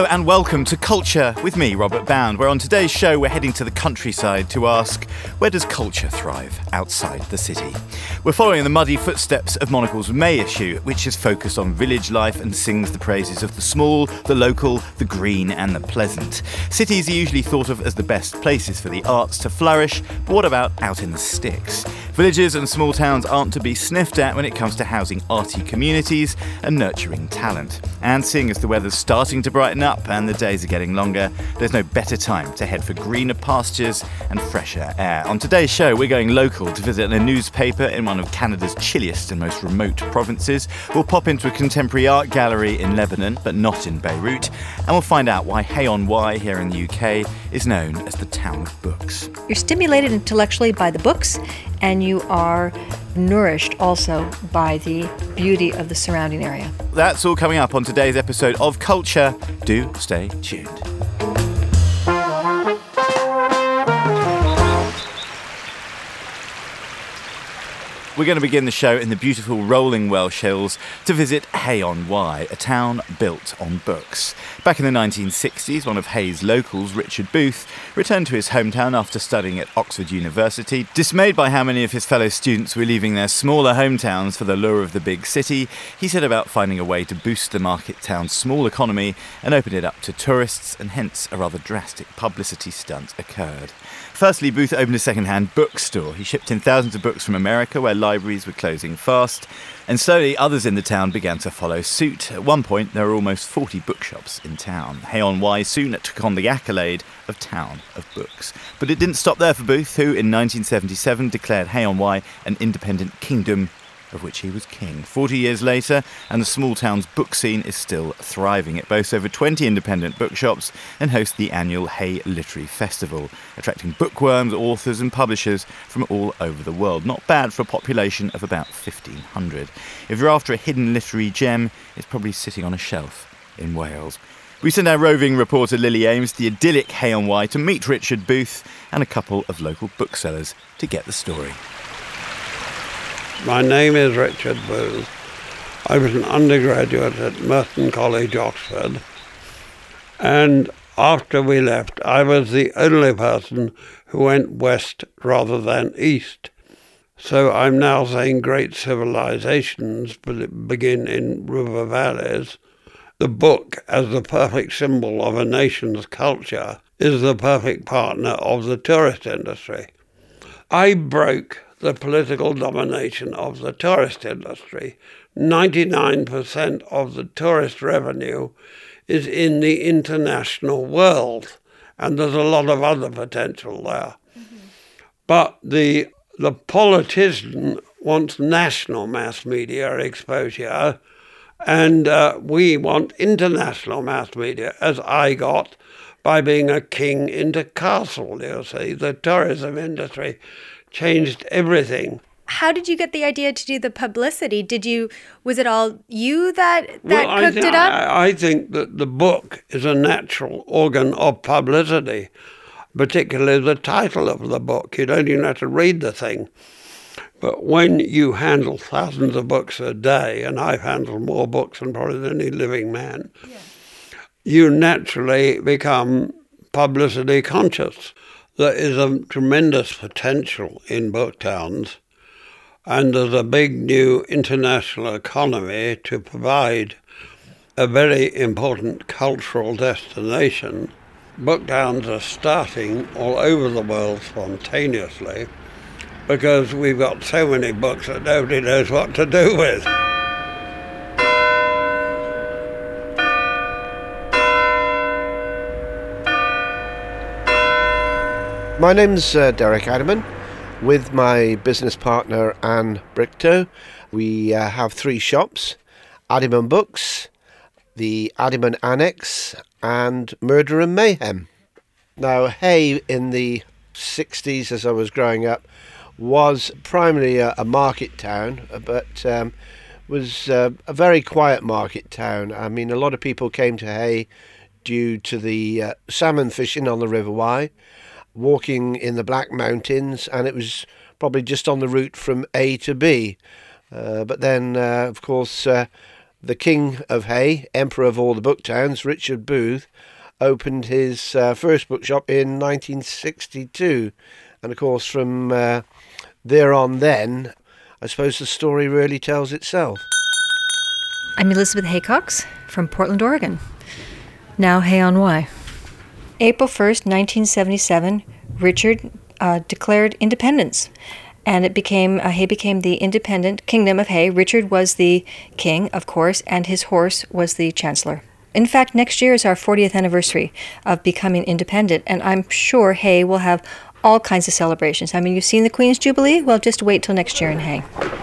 and welcome to Culture with me, Robert Bound, where on today's show we're heading to the countryside to ask, where does culture thrive outside the city? We're following the muddy footsteps of Monocle's May issue, which is focused on village life and sings the praises of the small, the local, the green and the pleasant. Cities are usually thought of as the best places for the arts to flourish, but what about out in the sticks? Villages and small towns aren't to be sniffed at when it comes to housing arty communities and nurturing talent. And seeing as the weather's starting to brighten up and the days are getting longer, there's no better time to head for greener pastures and fresher air. On today's show, we're going local to visit a newspaper in one of Canada's chilliest and most remote provinces. We'll pop into a contemporary art gallery in Lebanon, but not in Beirut, and we'll find out why Hay-on-Wye here in the UK is known as the town of books. You're stimulated intellectually by the books, and you are nourished also by the beauty of the surrounding area. That's all coming up on today's episode of Culture. Do stay tuned. We're going to begin the show in the beautiful rolling Welsh hills to visit Hay-on-Wye, a town built on books. Back in the 1960s, one of Hay's locals, Richard Booth, returned to his hometown after studying at Oxford University. Dismayed by how many of his fellow students were leaving their smaller hometowns for the lure of the big city, he set about finding a way to boost the market town's small economy and open it up to tourists, and hence a rather drastic publicity stunt occurred. Firstly, Booth opened a second-hand bookstore. He shipped in thousands of books from America, where libraries were closing fast, and slowly others in the town began to follow suit. At one point, there were almost 40 bookshops in town. Hay-on-Wye soon took on the accolade of Town of Books. But it didn't stop there for Booth, who in 1977 declared Hay-on-Wye an independent kingdom of which he was king. 40 years later, and the small town's book scene is still thriving. It boasts over 20 independent bookshops and hosts the annual Hay Literary Festival, attracting bookworms, authors and publishers from all over the world. Not bad for a population of about 1,500. If you're after a hidden literary gem, it's probably sitting on a shelf in Wales. We sent our roving reporter Lily Ames to the idyllic Hay-on-Wye to meet Richard Booth and a couple of local booksellers to get the story. My name is Richard Booth. I was an undergraduate at Merton College, Oxford, and after we left, I was the only person who went west rather than east. So I'm now saying great civilizations begin in river valleys. The book, as the perfect symbol of a nation's culture, is the perfect partner of the tourist industry. I broke the political domination of the tourist industry. 99% of the tourist revenue is in the international world, and there's a lot of other potential there. Mm-hmm. But the politician wants national mass media exposure, and we want international mass media, as I got by being a king in the castle, you see. The tourism industry changed everything. How did you get the idea to do the publicity? Was it all you that cooked it up? I think that the book is a natural organ of publicity, particularly the title of the book. You don't even have to read the thing. But when you handle thousands of books a day, and I've handled more books than probably any living man, you naturally become publicity conscious. There is a tremendous potential in book towns, and there's a big new international economy to provide a very important cultural destination. Book towns are starting all over the world spontaneously because we've got so many books that nobody knows what to do with. My name's Derek Adiman. With my business partner Anne Brichto, we have three shops: Adiman Books, the Adiman Annex, and Murder and Mayhem. Now, Hay in the 60s, as I was growing up, was primarily a market town, but was a very quiet market town. I mean, a lot of people came to Hay due to the salmon fishing on the River Wye, walking in the Black Mountains, and it was probably just on the route from A to B. But then, of course, the King of Hay, Emperor of all the book towns, Richard Booth, opened his first bookshop in 1962. And of course, from there on then, I suppose the story really tells itself. I'm Elizabeth Haycox from Portland, Oregon. Now Hay on Wye. April 1st, 1977, Richard declared independence. And Hay became the independent kingdom of Hay. Richard was the king, of course, and his horse was the chancellor. In fact, next year is our 40th anniversary of becoming independent, and I'm sure Hay will have all kinds of celebrations. I mean, you've seen the Queen's Jubilee? Well, just wait till next year in Hay.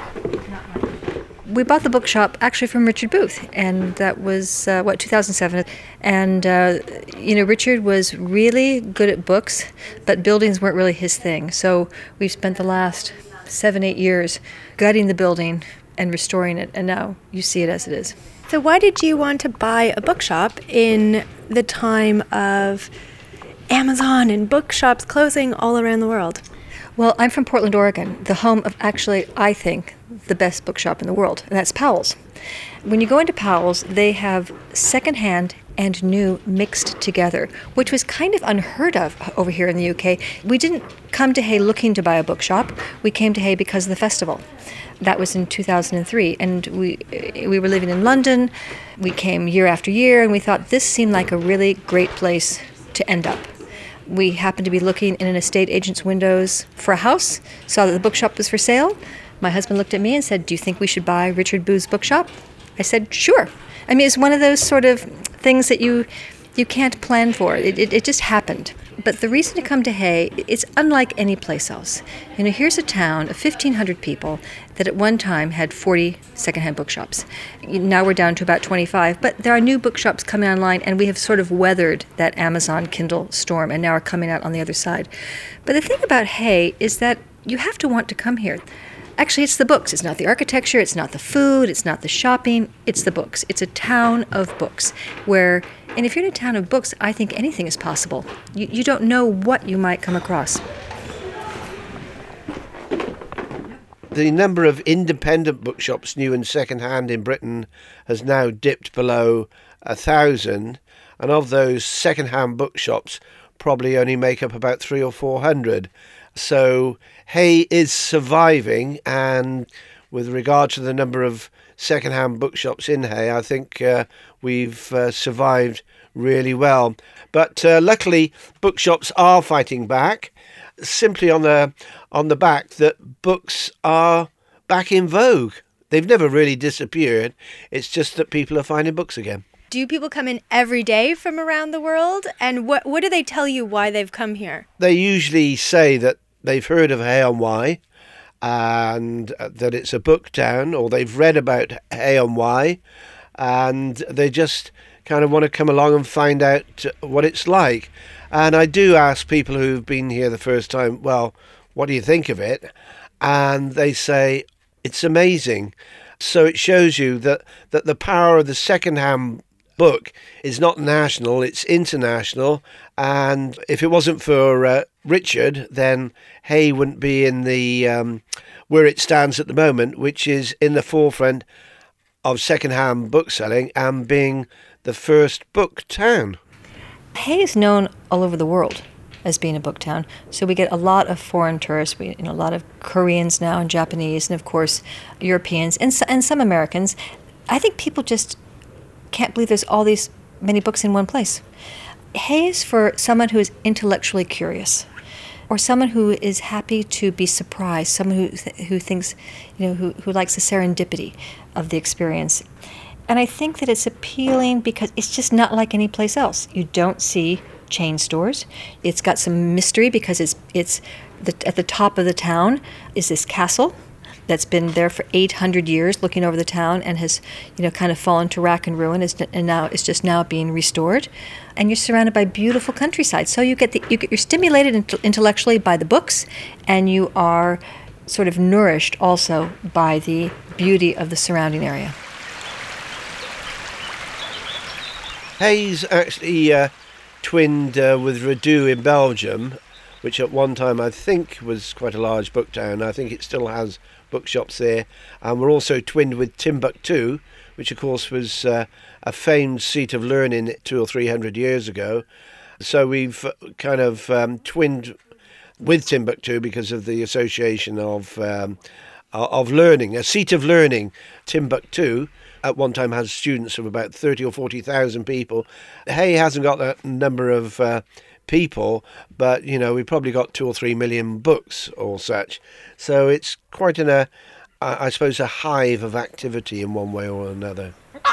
We bought the bookshop actually from Richard Booth, and that was, 2007. And, Richard was really good at books, but buildings weren't really his thing. So we've spent the last 7-8 years gutting the building and restoring it, and now you see it as it is. So why did you want to buy a bookshop in the time of Amazon and bookshops closing all around the world? Well, I'm from Portland, Oregon, the home of actually, I think, the best bookshop in the world, and that's Powell's. When you go into Powell's, they have secondhand and new mixed together, which was kind of unheard of over here in the UK. We didn't come to Hay looking to buy a bookshop. We came to Hay because of the festival. That was in 2003, and we were living in London. We came year after year, and we thought this seemed like a really great place to end up. We happened to be looking in an estate agent's windows for a house, saw that the bookshop was for sale. My husband looked at me and said, "Do you think we should buy Richard Booth's bookshop?" I said, "Sure." I mean, it's one of those sort of things that you can't plan for. It just happened. But the reason to come to Hay, it's unlike any place else. Here's a town of 1,500 people that at one time had 40 secondhand bookshops. Now we're down to about 25, but there are new bookshops coming online, and we have sort of weathered that Amazon Kindle storm and now are coming out on the other side. But the thing about Hay is that you have to want to come here. Actually, it's the books. It's not the architecture, it's not the food, it's not the shopping, it's the books. It's a town of books and if you're in a town of books, I think anything is possible. You don't know what you might come across. The number of independent bookshops, new and second-hand in Britain, has now dipped below 1,000, and of those second-hand bookshops probably only make up about 300 or 400. So Hay is surviving, and with regard to the number of second-hand bookshops in Hay, I think we've survived really well. But luckily, bookshops are fighting back, simply on the back that books are back in vogue. They've never really disappeared. It's just that people are finding books again. Do people come in every day from around the world? And what do they tell you why they've come here? They usually say that they've heard of Hay on Wye and that it's a book town, or they've read about Hay on Wye, and they just kind of want to come along and find out what it's like. And I do ask people who've been here the first time, well, what do you think of it? And they say, it's amazing. So it shows you that the power of the second-hand book is not national, it's international. And if it wasn't for Richard, then Hay wouldn't be in the where it stands at the moment, which is in the forefront of second-hand book selling and being the first book town. Hay is known all over the world as being a book town, so we get a lot of foreign tourists. We a lot of Koreans now and Japanese, and of course Europeans and some Americans. I think people just can't believe there's all these many books in one place. Hay is for someone who is intellectually curious, or someone who is happy to be surprised, someone who thinks, who likes the serendipity of the experience. And I think that it's appealing because it's just not like any place else. You don't see chain stores. It's got some mystery because it's at the top of the town is this castle that's been there for 800 years, looking over the town, and has, kind of fallen to rack and ruin, and now it's just now being restored. And you're surrounded by beautiful countryside, so you're stimulated intellectually by the books, and you are sort of nourished also by the beauty of the surrounding area. Hay's actually twinned with Redoux in Belgium, which at one time I think was quite a large book town. I think it still has bookshops there. And we're also twinned with Timbuktu, which of course was a famed seat of learning 200 or 300 years ago. So we've kind of twinned with Timbuktu because of the association of learning, a seat of learning. Timbuktu at one time has students of about 30 or 40,000 people. Hay hasn't got that number of people, but we've probably got 2 or 3 million books or such. So it's quite I suppose a hive of activity in one way or another.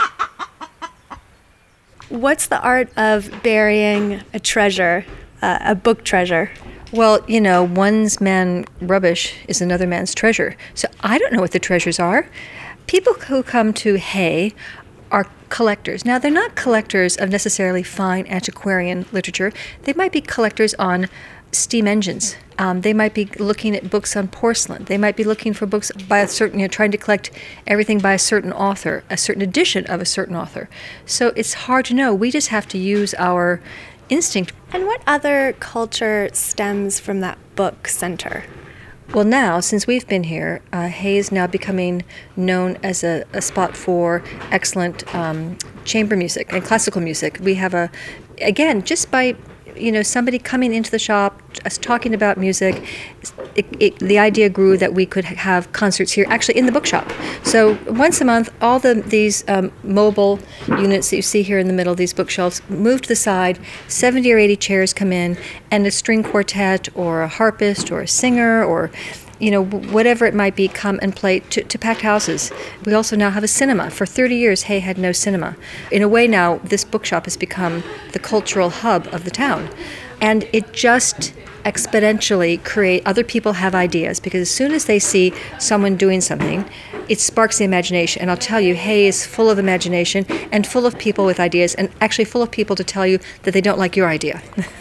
What's the art of burying a treasure, a book treasure? Well, one's man rubbish is another man's treasure. So I don't know what the treasures are. People who come to Hay are collectors. Now, they're not collectors of necessarily fine antiquarian literature. They might be collectors on steam engines. They might be looking at books on porcelain. They might be looking for books by a certain, trying to collect everything by a certain author, a certain edition of a certain author. So it's hard to know. We just have to use our instinct. And what other culture stems from that book center? Well, now, since we've been here, Hay is now becoming known as a spot for excellent chamber music and classical music. We have again, just by somebody coming into the shop, us talking about music, the idea grew that we could have concerts here, actually in the bookshop. So once a month, all these mobile units that you see here in the middle, these bookshelves, move to the side, 70 or 80 chairs come in, and a string quartet or a harpist or a singer or whatever it might be, come and play to packed houses. We also now have a cinema. For 30 years, Hay had no cinema. In a way now, this bookshop has become the cultural hub of the town. And it just exponentially other people have ideas, because as soon as they see someone doing something, it sparks the imagination. And I'll tell you, Hay is full of imagination and full of people with ideas, and actually full of people to tell you that they don't like your idea.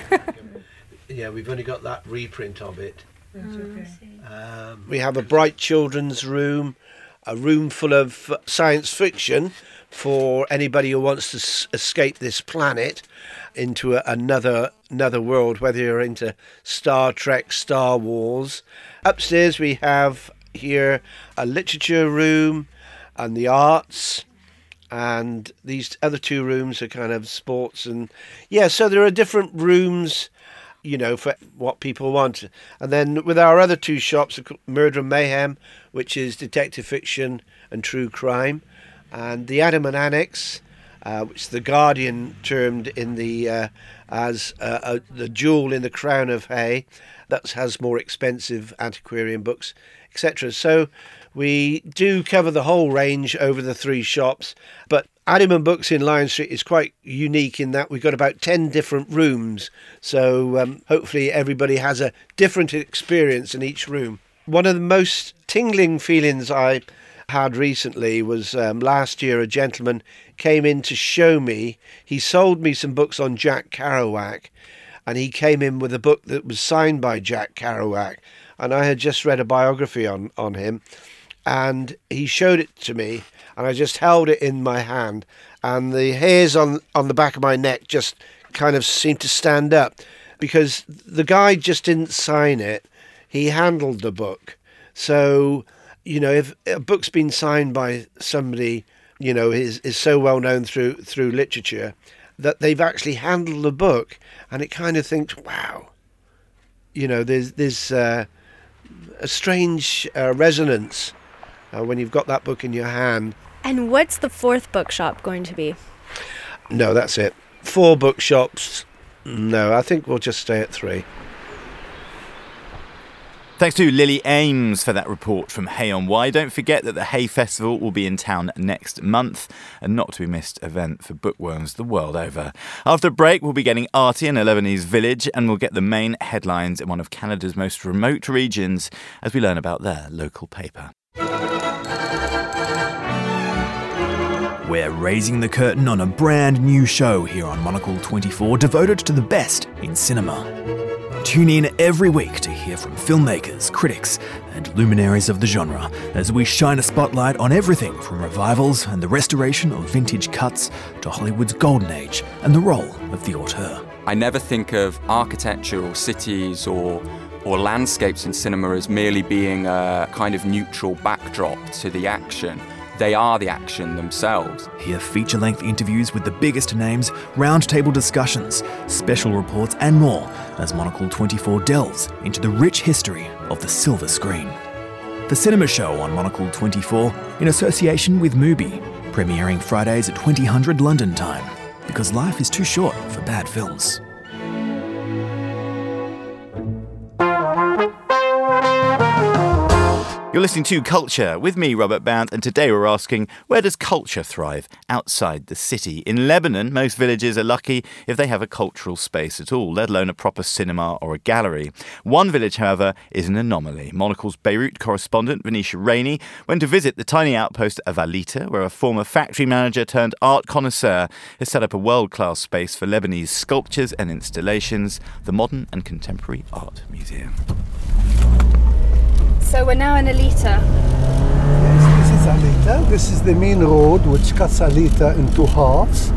Yeah, we've only got that reprint of it. We have a bright children's room, a room full of science fiction for anybody who wants to escape this planet into another world, whether you're into Star Trek, Star Wars. Upstairs we have here a literature room and the arts, and these other 2 rooms are kind of sports. And so there are different rooms for what people want. And then with our other 2 shops, Murder and Mayhem, which is detective fiction and true crime, and the Adiman Annex, which the Guardian termed in the as the jewel in the crown of Hay, that has more expensive antiquarian books, etc. So we do cover the whole range over the 3 shops, but Adiman Books in Lion Street is quite unique in that we've got about 10 different rooms, so hopefully everybody has a different experience in each room. One of the most tingling feelings I had recently was last year a gentleman came in to show me. He sold me some books on Jack Kerouac, and he came in with a book that was signed by Jack Kerouac, and I had just read a biography on him, and he showed it to me, and I just held it in my hand, and the hairs on the back of my neck just kind of seemed to stand up, because the guy just didn't sign it, he handled the book. So, if a book's been signed by somebody, is so well known through literature, that they've actually handled the book, and it kind of thinks, wow, there's a strange resonance when you've got that book in your hand. And what's the 4th bookshop going to be? No, that's it. 4 bookshops. No, I think we'll just stay at 3. Thanks to Lily Ames for that report from Hay on Wye. Don't forget that the Hay Festival will be in town next month, a not-to-be-missed event for bookworms the world over. After a break, we'll be getting arty in a Lebanese village, and we'll get the main headlines in one of Canada's most remote regions as we learn about their local paper. We're raising the curtain on a brand new show here on Monocle 24 devoted to the best in cinema. Tune in every week to hear from filmmakers, critics, and luminaries of the genre as we shine a spotlight on everything from revivals and the restoration of vintage cuts to Hollywood's golden age and the role of the auteur. I never think of architecture or cities or landscapes in cinema as merely being a kind of neutral backdrop to the action. they are the action themselves. Hear feature-length interviews with the biggest names, roundtable discussions, special reports and more as Monocle 24 delves into the rich history of the silver screen. The Cinema Show on Monocle 24 in association with Mubi, premiering Fridays at 2000 London time, because life is too short for bad films. You're listening to Culture with me, Robert Bound, and today we're asking, where does culture thrive outside the city? In Lebanon, most villages are lucky if they have a cultural space at all, let alone a proper cinema or a gallery. One village, however, is an anomaly. Monocle's Beirut correspondent, Venetia Rainey, went to visit the tiny outpost of Alita, where a former factory manager turned art connoisseur has set up a world-class space for Lebanese sculptures and installations, the Modern and Contemporary Art Museum. So we're now in Alita. Yes, this is Alita. This is the main road which cuts Alita into halves.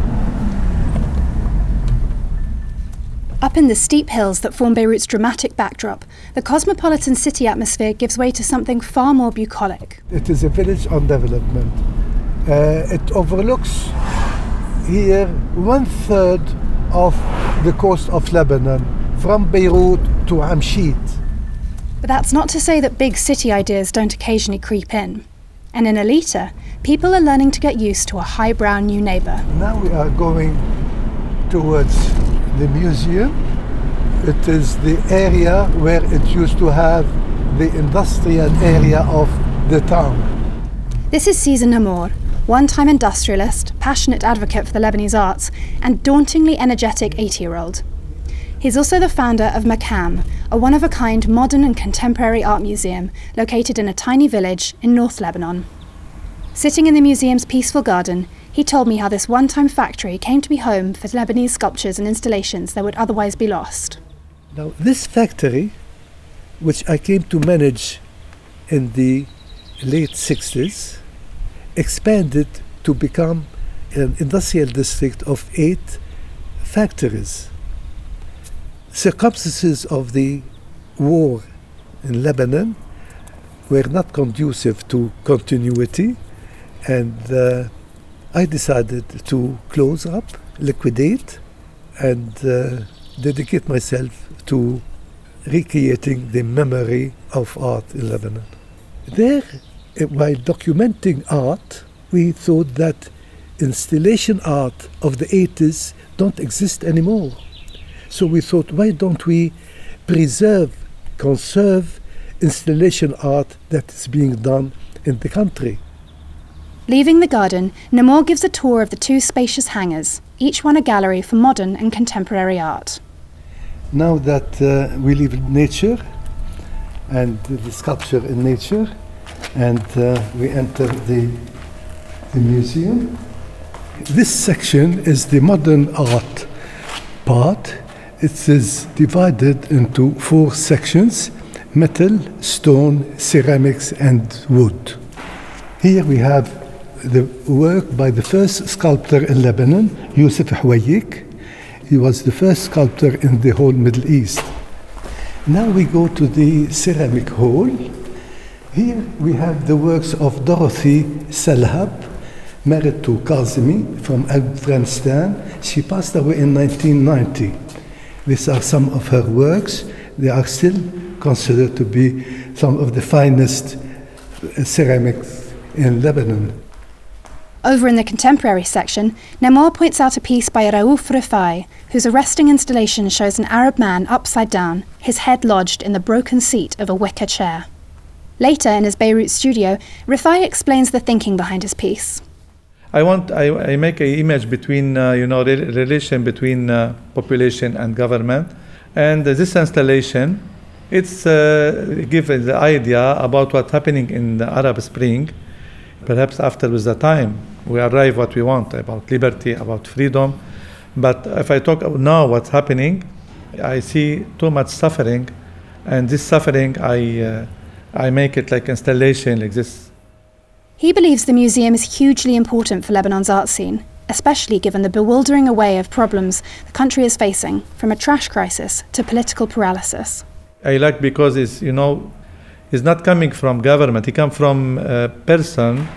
Up in the steep hills that form Beirut's dramatic backdrop, the cosmopolitan city atmosphere gives way to something far more bucolic. It is a village on development. It overlooks here 1/3 of the coast of Lebanon, from Beirut to Amshit. But that's not to say that big city ideas don't occasionally creep in. And in Alita, people are learning to get used to a highbrow new neighbour. Now we are going towards the museum. It is the area where it used to have the industrial area of the town. This is Cesar Namour, one-time industrialist, passionate advocate for the Lebanese arts, and dauntingly energetic 80-year-old. He's also the founder of Makam, a one-of-a-kind modern and contemporary art museum located in a tiny village in North Lebanon. Sitting in the museum's peaceful garden, he told me how this one-time factory came to be home for Lebanese sculptures and installations that would otherwise be lost. Now, this factory, which I came to manage in the late 60s, expanded to become an industrial district of 8 factories. Circumstances of the war in Lebanon were not conducive to continuity, and I decided to close up, liquidate, and dedicate myself to recreating the memory of art in Lebanon. There, while documenting art, we thought that installation art of the 80s don't exist anymore. So we thought, why don't we conserve installation art that is being done in the country? Leaving the garden, Namour gives a tour of the 2 spacious hangars, each one a gallery for modern and contemporary art. Now that we live in nature and the sculpture in nature, and we enter the museum. This section is the modern art part. It is divided into 4 sections: metal, stone, ceramics, and wood. Here we have the work by the first sculptor in Lebanon, Youssef Hwayik. He was the first sculptor in the whole Middle East. Now we go to the ceramic hall. Here we have the works of Dorothy Salhab, married to Kazemi from Afghanistan. She passed away in 1990. These are some of her works. They are still considered to be some of the finest ceramics in Lebanon. Over in the contemporary section, Namour points out a piece by Raouf Rifai, whose arresting installation shows an Arab man upside down, his head lodged in the broken seat of a wicker chair. Later, in his Beirut studio, Rifai explains the thinking behind his piece. I make an image between, relation between population and government. And this installation, it's gives the idea about what's happening in the Arab Spring. Perhaps after with the time, we arrive what we want about liberty, about freedom. But if I talk now what's happening, I see too much suffering. And this suffering, I make it like installation like this. He believes the museum is hugely important for Lebanon's art scene, especially given the bewildering array of problems the country is facing, from a trash crisis to political paralysis. I like because it's not coming from government. It comes from a person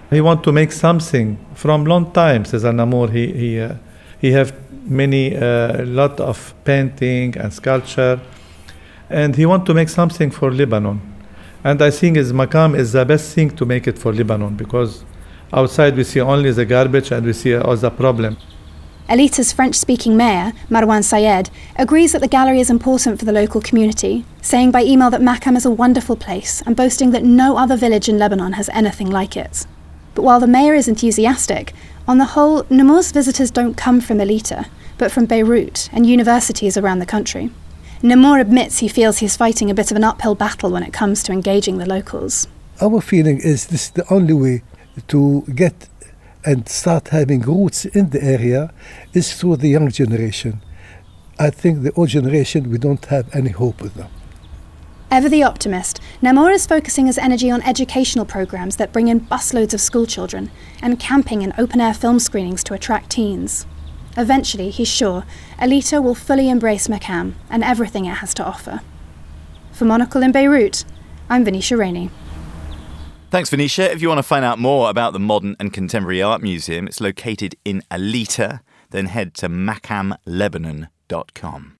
He want to make something from long time, says Namour. He have many, lot of painting and sculpture, and he want to make something for Lebanon. And I think his Makam is the best thing to make it for Lebanon, because outside we see only the garbage and we see all the problem. Elita's French-speaking mayor, Marwan Sayed, agrees that the gallery is important for the local community, saying by email that Makam is a wonderful place and boasting that no other village in Lebanon has anything like it. But while the mayor is enthusiastic, on the whole, Namour's visitors don't come from Elita, but from Beirut and universities around the country. Namour admits he feels he's fighting a bit of an uphill battle when it comes to engaging the locals. Our feeling is this is the only way to get and start having roots in the area is through the young generation. I think the old generation, we don't have any hope with them. Ever the optimist, Namour is focusing his energy on educational programs that bring in busloads of school children and camping and open-air film screenings to attract teens. Eventually, he's sure, Elita will fully embrace Makam and everything it has to offer. For Monocle in Beirut, I'm Venetia Rainey. Thanks, Venetia. If you want to find out more about the Modern and Contemporary Art Museum, it's located in Elita, then head to makamlebanon.com.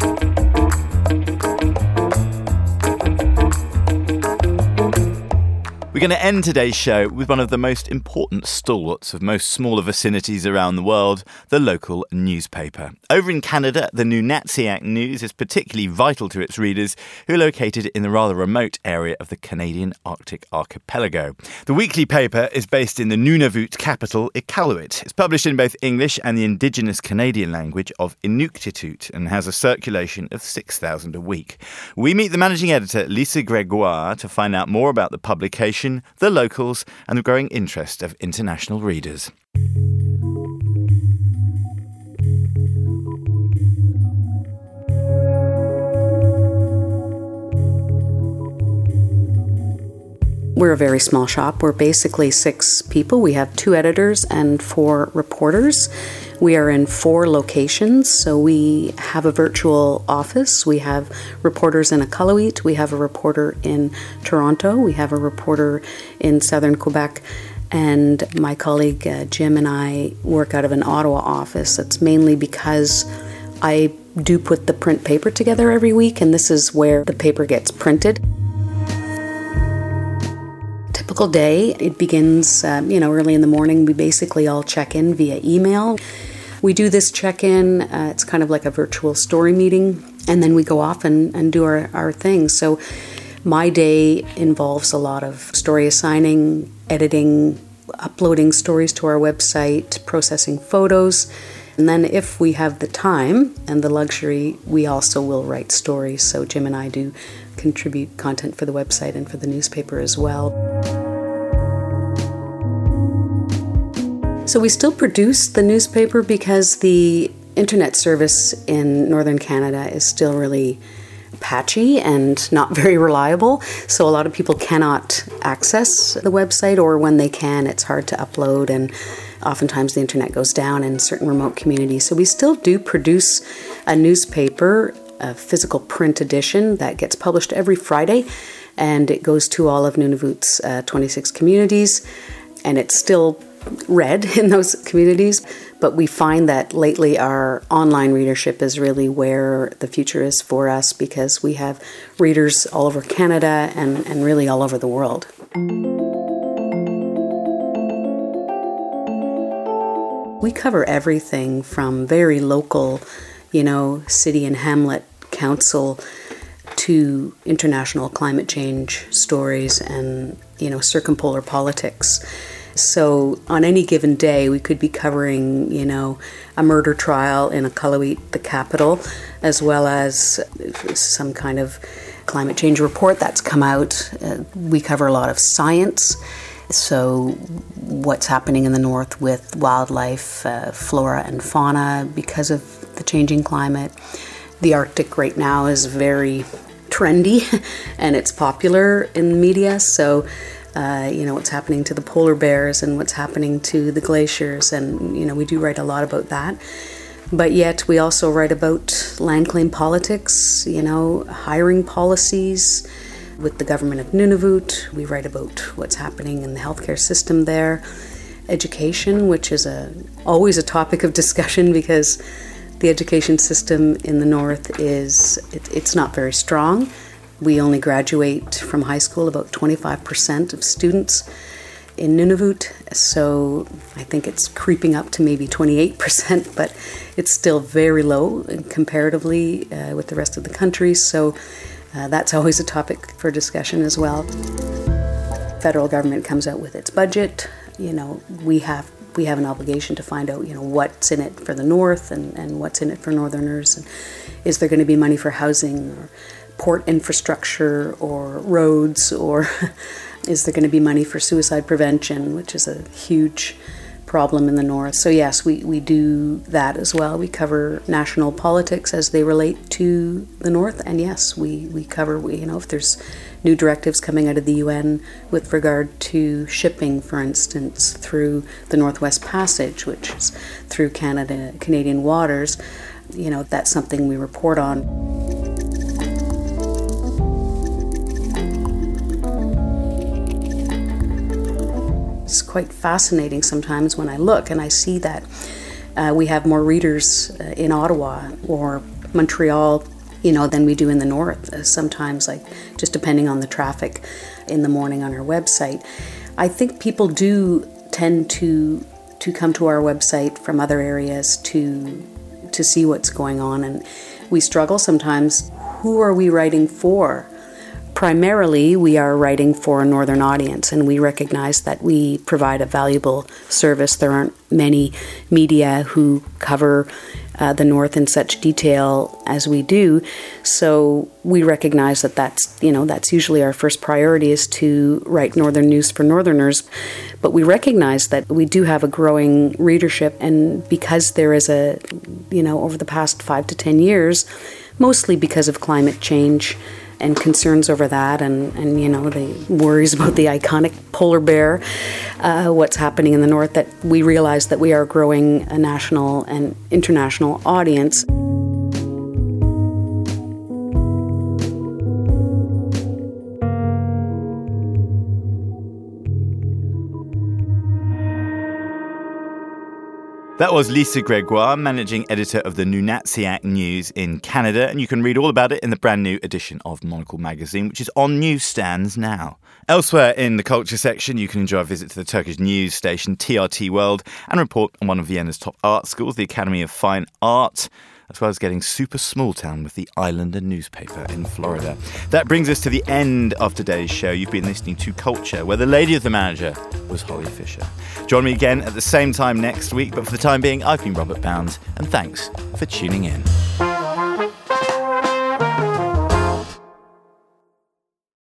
We're going to end today's show with one of the most important stalwarts of most smaller vicinities around the world, the local newspaper. Over in Canada, the Nunatsiaq News is particularly vital to its readers, who are located in the rather remote area of the Canadian Arctic archipelago. The weekly paper is based in the Nunavut capital, Iqaluit. It's published in both English and the Indigenous Canadian language of Inuktitut and has a circulation of 6,000 a week. We meet the managing editor, Lisa Gregoire, to find out more about the publication, the locals, and the growing interest of international readers. We're a very small shop. We're basically 6 people. We have 2 editors and 4 reporters. We are in 4 locations, so we have a virtual office. We have reporters in Iqaluit. We have a reporter in Toronto. We have a reporter in southern Quebec. And my colleague Jim and I work out of an Ottawa office. That's mainly because I do put the print paper together every week, and this is where the paper gets printed. Typical day, it begins early in the morning. We basically all check in via email. We do this check-in, it's kind of like a virtual story meeting, and then we go off and do our thing. So my day involves a lot of story assigning, editing, uploading stories to our website, processing photos, and then if we have the time and the luxury, we also will write stories. So Jim and I do contribute content for the website and for the newspaper as well. So we still produce the newspaper because the internet service in Northern Canada is still really patchy and not very reliable. So a lot of people cannot access the website, or when they can, it's hard to upload, and oftentimes the internet goes down in certain remote communities. So we still do produce a newspaper, a physical print edition that gets published every Friday, and it goes to all of Nunavut's 26 communities, and it's still read in those communities. But we find that lately our online readership is really where the future is for us, because we have readers all over Canada and really all over the world. We cover everything from very local, city and hamlet council to international climate change stories and, circumpolar politics. So on any given day, we could be covering, a murder trial in Iqaluit, the capital, as well as some kind of climate change report that's come out. We cover a lot of science. So what's happening in the north with wildlife, flora and fauna because of the changing climate. The Arctic right now is very trendy and it's popular in the media. So what's happening to the polar bears and what's happening to the glaciers. And, we do write a lot about that. But yet we also write about land claim politics, hiring policies, with the government of Nunavut. We write about what's happening in the healthcare system there. Education, which is always a topic of discussion because the education system in the north it's not very strong. We only graduate from high school about 25% of students in Nunavut, so I think it's creeping up to maybe 28%, but it's still very low comparatively with the rest of the country, so that's always a topic for discussion as well. Federal government comes out with its budget. We have an obligation to find out, what's in it for the North and what's in it for Northerners. And is there going to be money for housing or port infrastructure or roads, or is there going to be money for suicide prevention, which is a huge problem in the North? So yes, we do that as well. We cover national politics as they relate to the North, and yes, we cover, if there's new directives coming out of the UN with regard to shipping, for instance, through the Northwest Passage, which is through Canadian waters, that's something we report on. It's quite fascinating sometimes when I look and I see that we have more readers in Ottawa or Montreal, than we do in the North. Sometimes, just depending on the traffic in the morning on our website. I think people do tend to come to our website from other areas to see what's going on, and we struggle sometimes. Who are we writing for? Primarily, we are writing for a northern audience, and we recognize that we provide a valuable service. There aren't many media who cover the North in such detail as we do, so we recognize that that's usually our first priority, is to write northern news for Northerners. But we recognize that we do have a growing readership, and because there is over the past 5 to 10 years, mostly because of climate change and concerns over that, and the worries about the iconic polar bear, what's happening in the North, that we realize that we are growing a national and international audience. That was Lisa Gregoire, managing editor of the Nunatsiaq News in Canada, and you can read all about it in the brand new edition of Monocle magazine, which is on newsstands now. Elsewhere in the culture section, you can enjoy a visit to the Turkish news station TRT World and report on one of Vienna's top art schools, the Academy of Fine Art, as well as getting super small town with the Islander newspaper in Florida. That brings us to the end of today's show. You've been listening to Culture, where the lady of the manager was Holly Fisher. Join me again at the same time next week, but for the time being, I've been Robert Bounds, and thanks for tuning in.